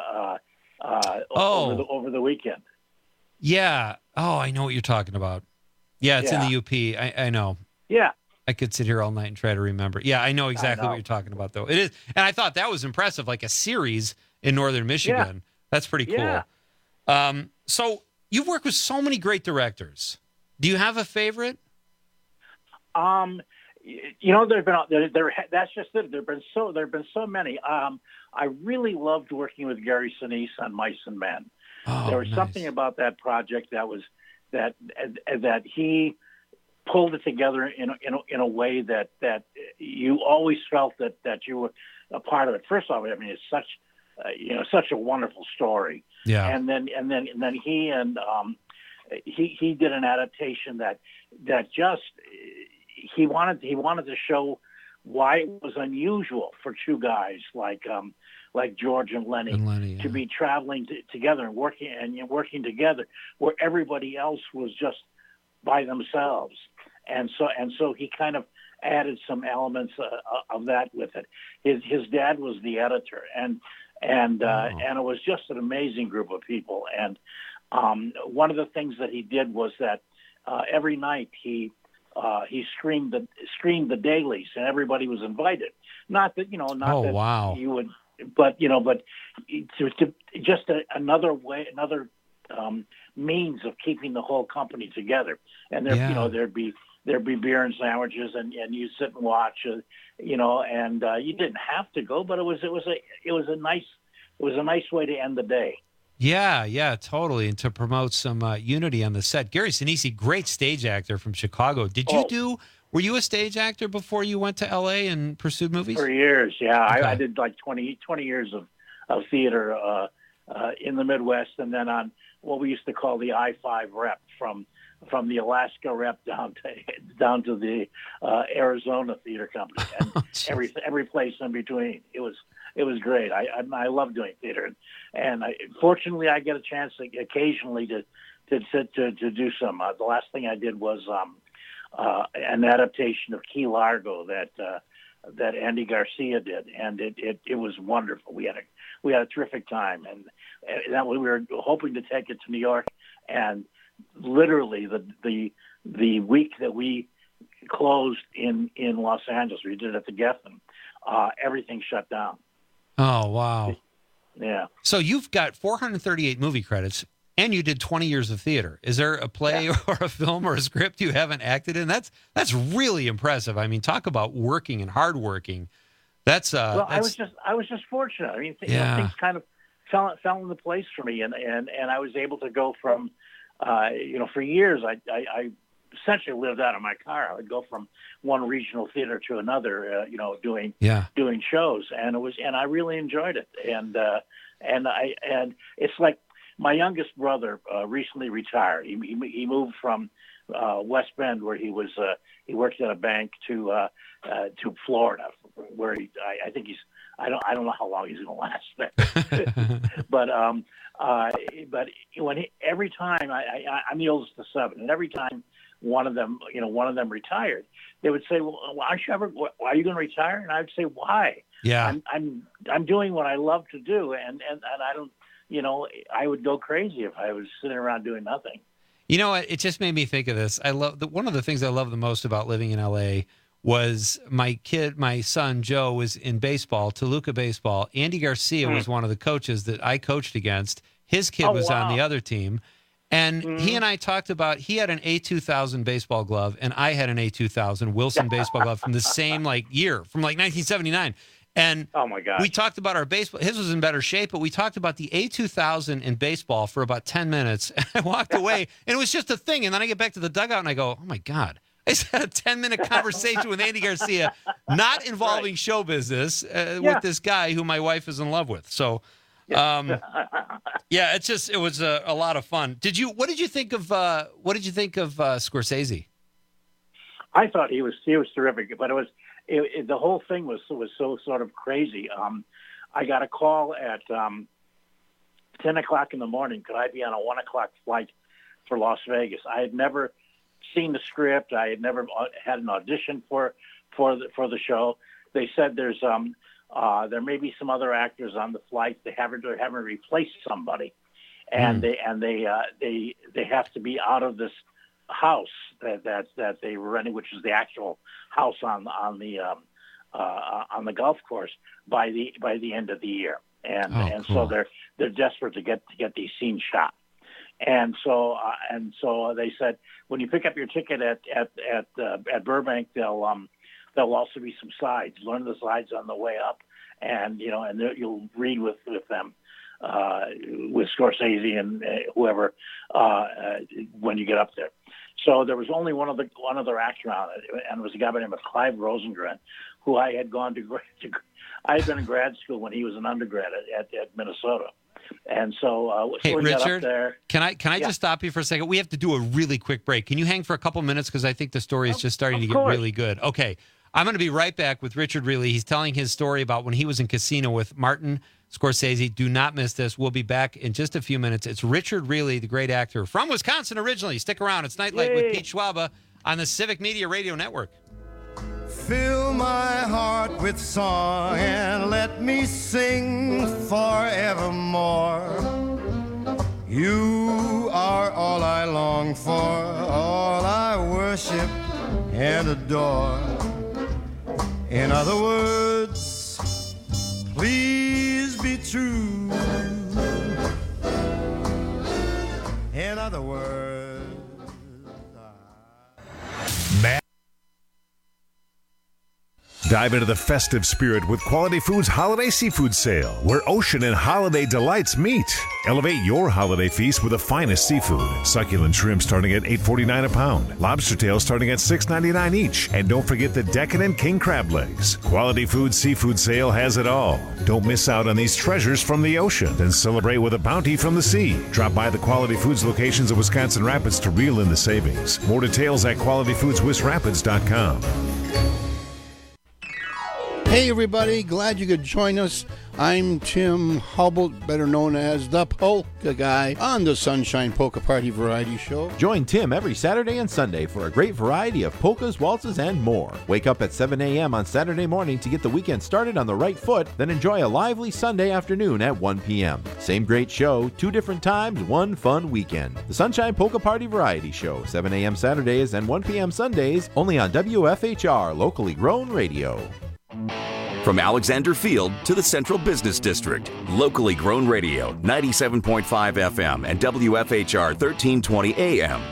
over the weekend. Yeah. Oh, I know what you're talking about. Yeah, it's in the UP. I know. Yeah. I could sit here all night and try to remember. Yeah, I know exactly what you're talking about, though. It is, and I thought that was impressive, like a series in northern Michigan. Yeah. That's pretty cool. Yeah. So you've worked with so many great directors. Do you have a favorite? That's just it. There've been so many. I really loved working with Gary Sinise on Mice and Men. Oh, there was something about that project that he pulled it together in a way that you always felt that you were a part of it. First off, I mean, it's such a wonderful story. Yeah. And then he did an adaptation that just he wanted to show why it was unusual for 2 guys like George and Lenny to be traveling together and working together where everybody else was just by themselves. And so he kind of added some elements of that with it. His dad was the editor, and it was just an amazing group of people. And one of the things that he did was that every night he screened the dailies, and everybody was invited. Not that wow. you would, but just another means of keeping the whole company together. And there, there'd be beer and sandwiches, and you sit and watch, and you didn't have to go, but it was a nice way to end the day. Yeah, totally, and to promote some unity on the set. Gary Sinise, great stage actor from Chicago. Were you a stage actor before you went to L.A. and pursued movies? For years, yeah. Okay. I did like 20 years of theater in the Midwest, and then on what we used to call the I-5 rep from the Alaska rep down to the Arizona theater company, and every place in between. It was great. I love doing theater, and fortunately I get a chance occasionally to do some. The last thing I did was an adaptation of Key Largo that Andy Garcia did, and it was wonderful. We had a terrific time, and that we were hoping to take it to New York, and literally the week that we closed in Los Angeles, we did it at the Geffen, everything shut down. Oh, wow. Yeah. So you've got 438 movie credits, and you did 20 years of theater. Is there a play or a film or a script you haven't acted in? That's really impressive. I mean, talk about working and hard working. I was just fortunate. I mean, things kind of fell into place for me, and I was able to go from, for years I essentially lived out of my car. I would go from one regional theater to another, doing shows, and I really enjoyed it. And it's like my youngest brother recently retired. He moved from West Bend, where he worked at a bank, to Florida, where I think I don't know how long he's going to last there. but every time I'm the oldest of 7, and every time one of them retired, they would say, "Well, are you going to retire?" And I'd say, "Why?" Yeah, I'm doing what I love to do, and I don't, I would go crazy if I was sitting around doing nothing. You know what? It just made me think of this. One of the things I love the most about living in L.A. was my son Joe was in baseball, Toluca baseball. Andy Garcia was one of the coaches that I coached against. His kid was on the other team. And he and I talked about, he had an A2000 baseball glove, and I had an A2000 Wilson baseball glove from the same year, from 1979. And oh my God, we talked about our baseball. His was in better shape, but we talked about the A2000 in baseball for about 10 minutes. And I walked away, and it was just a thing. And then I get back to the dugout, and I go, "Oh my God." I just had a 10-minute conversation with Andy Garcia, not involving show business, with this guy who my wife is in love with. So, it was a lot of fun. What did you think of Scorsese? I thought he was terrific, but the whole thing was so sort of crazy. I got a call at 10 o'clock in the morning. Could I be on a 1 o'clock flight for Las Vegas? I had never seen the script. I had never had an audition for the show. They said there may be some other actors on the flight. They haven't replaced somebody, and they have to be out of this house that they were renting, which is the actual house on the golf course by the end of the year. And cool. So they're desperate to get these scenes shot. And so they said, when you pick up your ticket at Burbank, there'll also be some sides. Learn the sides on the way up, and you'll read with them, with Scorsese and whoever when you get up there. So there was only one other actor on it, and it was a guy by the name of Clive Rosengren, who I had gone to. I had been in grad school when he was an undergrad at Minnesota. And so, hey, we Richard, got up there. Can I just stop you for a second? We have to do a really quick break. Can you hang for a couple minutes? Because I think the story is just starting to get really good. Okay. I'm going to be right back with Richard Reilly. He's telling his story about when he was in Casino with Martin Scorsese. Do not miss this. We'll be back in just a few minutes. It's Richard Reilly, the great actor from Wisconsin originally. Stick around. It's Nightlight with Pete Schwaba on the Civic Media Radio Network. Fill my heart with song and let me sing forevermore. You are all I long for, all I worship and adore. In other words, please be true. And I Dive into the festive spirit with Quality Foods Holiday Seafood Sale, where ocean and holiday delights meet. Elevate your holiday feast with the finest seafood. Succulent shrimp starting at $8.49 a pound. Lobster tails starting at $6.99 each. And don't forget the decadent king crab legs. Quality Foods Seafood Sale has it all. Don't miss out on these treasures from the ocean. Then celebrate with a bounty from the sea. Drop by the Quality Foods locations of Wisconsin Rapids to reel in the savings. More details at qualityfoodswisrapids.com. Hey everybody, glad you could join us. I'm Tim Hubble, better known as the Polka Guy, on the Sunshine Polka Party Variety Show. Join Tim every Saturday and Sunday for a great variety of polkas, waltzes, and more. Wake up at 7 a.m. on Saturday morning to get the weekend started on the right foot, then enjoy a lively Sunday afternoon at 1 p.m. Same great show, 2 different times, one fun weekend. The Sunshine Polka Party Variety Show, 7 a.m. Saturdays and 1 p.m. Sundays, only on WFHR, locally grown radio. From Alexander Field to the Central Business District, locally grown radio, 97.5 FM and WFHR 1320 AM.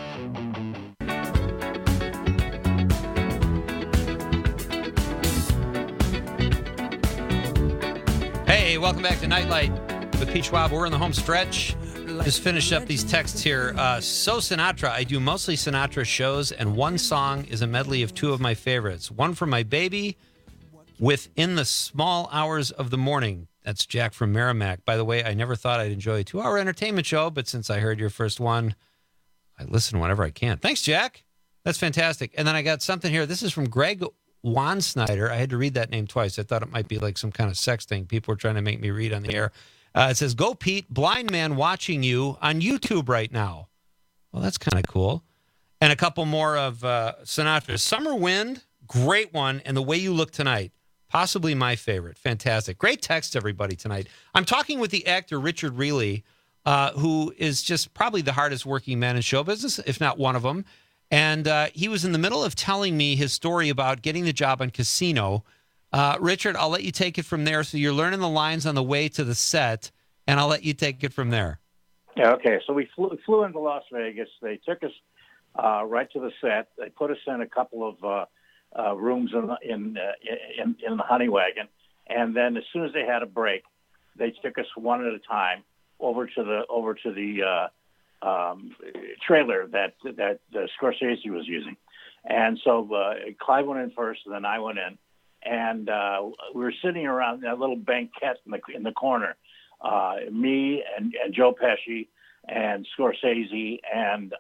Hey, welcome back to Nightlight with Pete Schwab. We're in the home stretch. Just finished up these texts here. So Sinatra, I do mostly Sinatra shows, and one song is a medley of 2 of my favorites. One from my baby, Within the Small Hours of the Morning. That's Jack from Merrimack. By the way, I never thought I'd enjoy a 2-hour entertainment show, but since I heard your first one, I listen whenever I can. Thanks, Jack. That's fantastic. And then I got something here. This is from Greg Wansnyder. I had to read that name twice. I thought it might be like some kind of sex thing people were trying to make me read on the air. It says, "Go Pete, blind man watching you on YouTube right now." Well, that's kind of cool. And a couple more of Sinatra. "Summer Wind," great one, and "The Way You Look Tonight." Possibly my favorite. Fantastic. Great text, everybody, tonight. I'm talking with the actor Richard Reilly, who is just probably the hardest working man in show business, if not one of them. And he was in the middle of telling me his story about getting the job on Casino. Richard, I'll let you take it from there. So you're learning the lines on the way to the set, and I'll let you take it from there. Yeah, okay. So we flew into Las Vegas. They took us right to the set. They put us in a couple of rooms in the honey wagon, and then as soon as they had a break, they took us one at a time over to the trailer that Scorsese was using. And so Clive went in first, and then I went in, and we were sitting around that little banquette in the corner, me and Joe Pesci and Scorsese and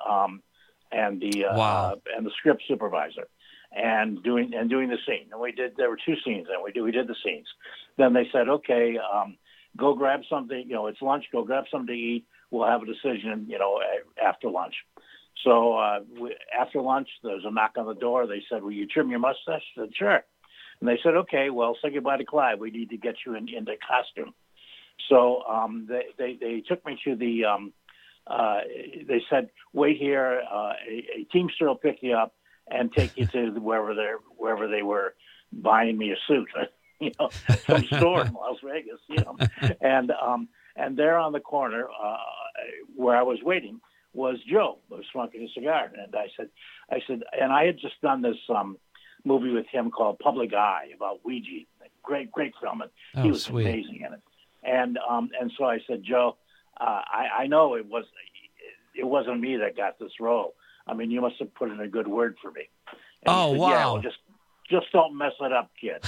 the script supervisor. And doing the scene, and there were 2 scenes, and we did the scenes. Then they said, okay, go grab something. It's lunch. Go grab something to eat. We'll have a decision, after lunch. So after lunch, there's a knock on the door. They said, "Will you trim your mustache?" I said, "Sure." And they said, "Okay, well, say goodbye to Clive. We need to get you into costume." So they took me to the. They said, "Wait here. A Teamster will pick you up and take you to wherever they were buying me a suit, some store in Las Vegas, and there on the corner where I was waiting was Joe, who was smoking a cigar, and I said, and I had just done this movie with him called Public Eye about Ouija, great film, and he was sweet. Amazing in it, and so I said, "Joe, I know it wasn't me that got this role. I mean, you must have put in a good word for me." And he said, "Yeah, well, just don't mess it up, kid."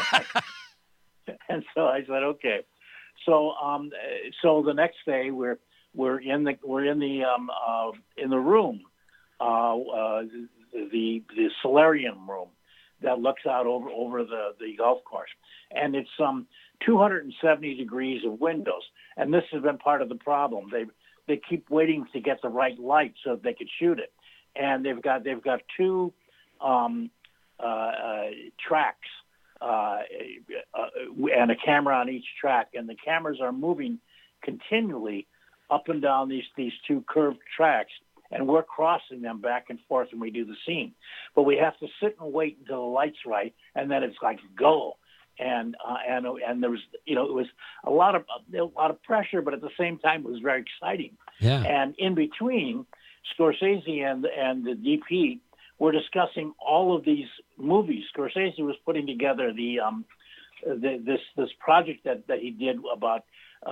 And so I said, "Okay." So the next day we're in the room, the solarium room that looks out over the golf course, and it's 270 degrees of windows, and this has been part of the problem. They keep waiting to get the right light so that they could shoot it. And they've got 2 tracks and a camera on each track, and the cameras are moving continually up and down these 2 curved tracks, and we're crossing them back and forth when we do the scene. But we have to sit and wait until the light's right, and then it's like go. And there was it was a lot of pressure, but at the same time it was very exciting. Yeah. And in between, Scorsese and the DP were discussing all of these movies. Scorsese was putting together this project that he did about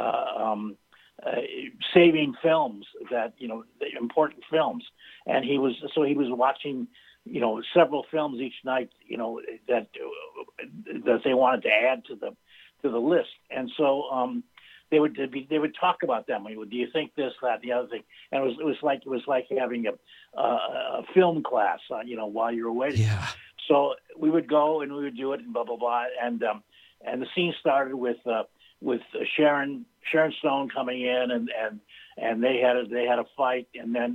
saving films, that the important films, and he was watching several films each night that they wanted to add to the list, and so they would talk about them. Do you think this, that, the other thing? And it was like having a film class, while you were waiting. Yeah. So we would go and we would do it and blah blah blah, and the scene started with Sharon Stone coming in, and they had a fight, and then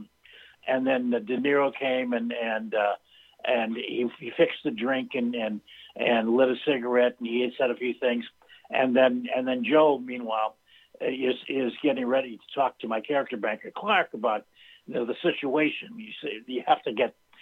De Niro came and he fixed the drink and lit a cigarette, and he had said a few things. And then Joe, meanwhile, is getting ready to talk to my character, Banker Clark, about the situation. You have to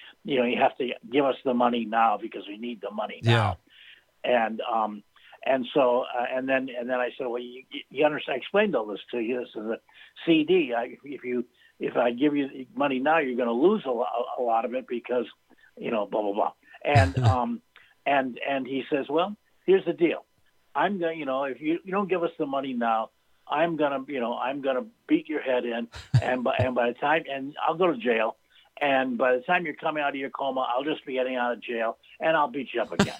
give us the money now because we need the money now. Yeah. And so then I said, well, you understand? I explained all this to you. This is a CD. If I give you money now, you're going to lose a lot of it because blah blah blah. And and he says, well, here's the deal. I'm going, if you don't give us the money now, I'm gonna beat your head in, and by the time, and I'll go to jail, and by the time you're coming out of your coma, I'll just be getting out of jail, and I'll beat you up again.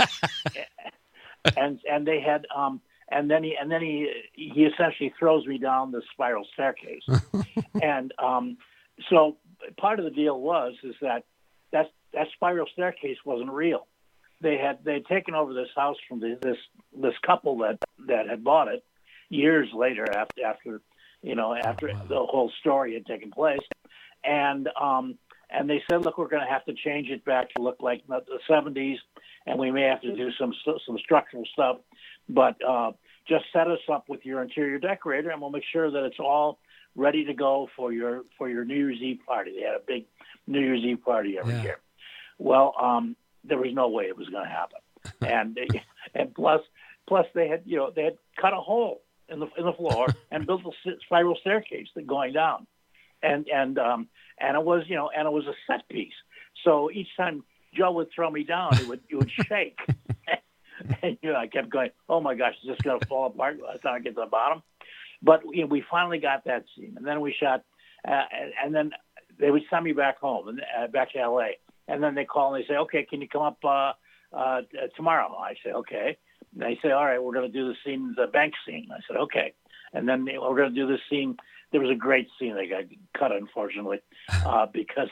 and they had, and then he essentially throws me down the spiral staircase, and so part of the deal is that spiral staircase wasn't real. They had taken over this house from this couple that had bought it years later after the whole story had taken place, and they said, look, we're going to have to change it back to look like the 70s, and we may have to do some structural stuff, but just set us up with your interior decorator, and we'll make sure that it's all ready to go for your New Year's Eve party. They had a big New Year's Eve party every year. Well, there was no way it was going to happen, and plus they had cut a hole in the floor and built a spiral staircase going down, and it was a set piece. So each time Joe would throw me down, it would shake, and I kept going, oh my gosh, is this going to fall apart by the time I get to the bottom? But we finally got that scene, and then we shot, and then they would send me back home and back to L.A. And then they call and they say, okay, can you come up tomorrow? I say, okay. And they say, all right, we're going to do the scene, the bank scene. I said, okay. And then we're going to do this scene. There was a great scene that got cut, unfortunately, because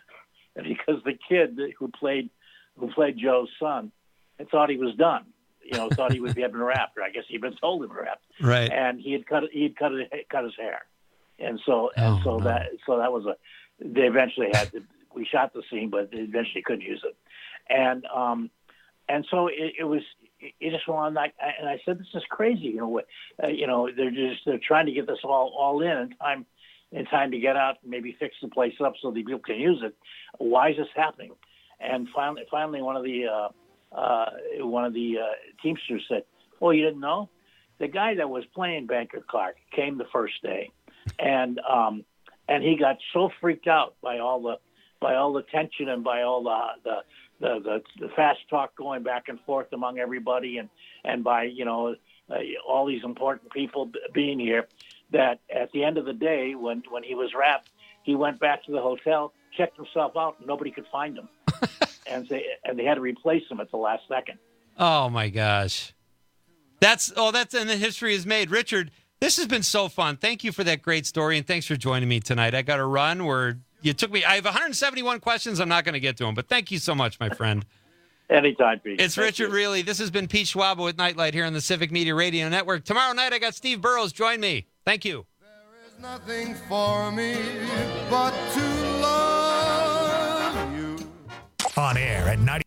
the kid who played Joe's son, thought he was done. Thought he would be having a rap. Or I guess he'd been told him to rap. Right. And he had cut his hair, and so that was they eventually had to. We shot the scene, but they eventually couldn't use it, and so it just went on like, and I said, this is crazy, they're trying to get this all in time to get out and maybe fix the place up so the people can use it. Why is this happening? And finally, one of the Teamsters said, "Oh, you didn't know? The guy that was playing Banker Clark came the first day, and he got so freaked out by all the tension and by all the fast talk going back and forth among everybody and by all these important people being here, that at the end of the day when he was wrapped, he went back to the hotel, checked himself out, and nobody could find him, and they had to replace him at the last second." Oh my gosh, that's and the history is made. Richard, this has been so fun. Thank you for that great story, and thanks for joining me tonight. I got to run. You took me. I have 171 questions. I'm not going to get to them, but thank you so much, my friend. Anytime, Pete. It's Richard Reilly. This has been Pete Schwaba with Nightlight here on the Civic Media Radio Network. Tomorrow night, I got Steve Burrows. Join me. Thank you. There is nothing for me but to love you. On air at 90.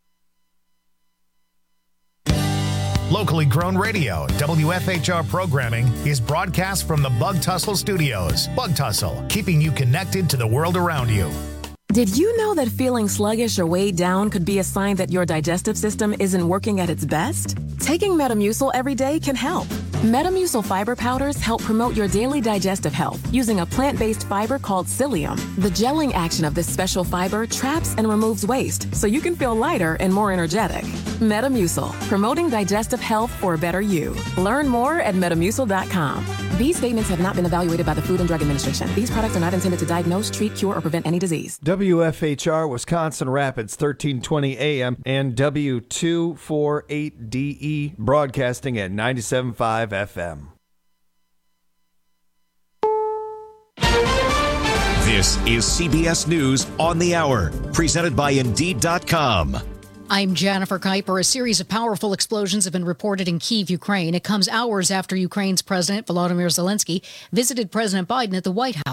Locally grown radio, WFHR programming is broadcast from the Bug Tussle Studios. Bug Tussle, keeping you connected to the world around you. Did you know that feeling sluggish or weighed down could be a sign that your digestive system isn't working at its best? Taking Metamucil every day can help. Metamucil fiber powders help promote your daily digestive health using a plant-based fiber called psyllium. The gelling action of this special fiber traps and removes waste so you can feel lighter and more energetic. Metamucil, promoting digestive health for a better you. Learn more at metamucil.com. These statements have not been evaluated by the Food and Drug Administration. These products are not intended to diagnose, treat, cure, or prevent any disease. WFHR Wisconsin Rapids, 1320 AM and W248DE, broadcasting at 97.5 FM. This is CBS News on the Hour, presented by Indeed.com. I'm Jennifer Kuiper. A series of powerful explosions have been reported in Kyiv, Ukraine. It comes hours after Ukraine's President Volodymyr Zelensky visited President Biden at the White House.